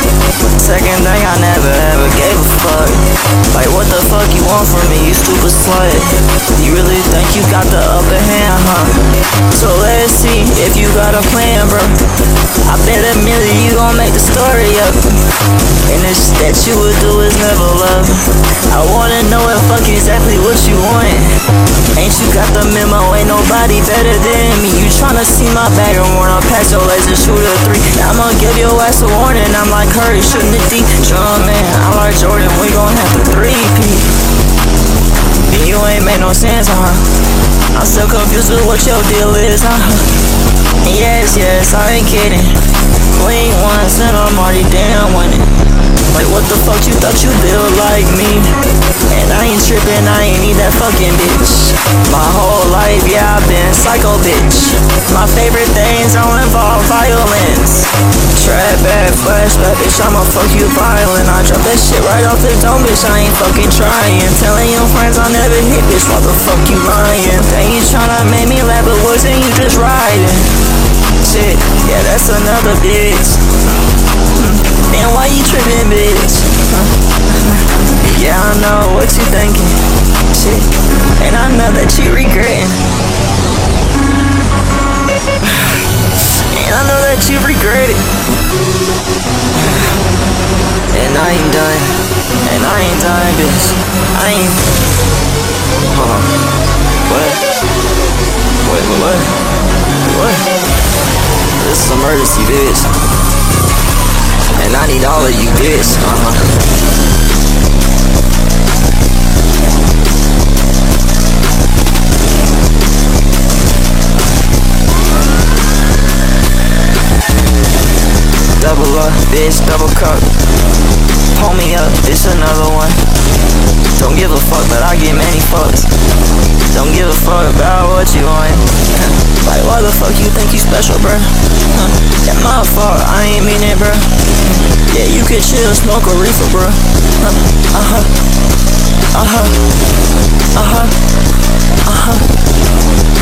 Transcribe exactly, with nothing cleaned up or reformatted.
Second thing, I never ever gave a fuck. Like, what the fuck you want from me, you stupid slut? You really think you got the upper hand, huh? So let's see if you got a plan, bro. I bet a million you gon' make the story up. And the shit that you would do is never love. I wanna know if fuck exactly what you want. Ain't you got the memo? Ain't nobody better than me. You tryna see my bag and wanna pass your legs and shoot a three. I'ma give your ass a warning. I'm like Curry shooting the deep. John, man, I'm like Jordan. We gon' have to three-peat. And you ain't make no sense, huh? I'm still confused with what your deal is, huh? And yes, yes, I ain't kidding. Queen once and I'm already damn winning. Like, what the fuck you thought you built like me? And I ain't tripping, I ain't need that fucking bitch. My whole life, yeah, I've been psycho bitch. My favorite things don't involve violence. Trap back, flashback, bitch, I'ma fuck you violent. I drop that shit right off the dome, bitch, I ain't fucking trying. Telling your friends I never hit, bitch, why the fuck you lying? Then you tryna make me laugh, but wasn't you just riding? Shit, yeah, that's another bitch. Then why you tripping, bitch? Yeah, I know what you thinking. Shit, and I know that you regretting. And I know that you regret it. And I ain't done. And I ain't done, bitch. I ain't. Hold on. What? Wait, what? What? This is emergency, bitch. And I need all of you, bitch. Uh-huh. Double up, bitch, double cup. Pull me up, it's another one. Don't give a fuck, but I get many fucks. Don't give a fuck about what you want. Like, why the fuck you think you special, bruh? Huh? Yeah, my fault, I ain't mean it, bruh. Yeah, you could chill, smoke a reefer, bruh. Uh-huh, uh-huh, uh-huh, uh-huh, uh-huh.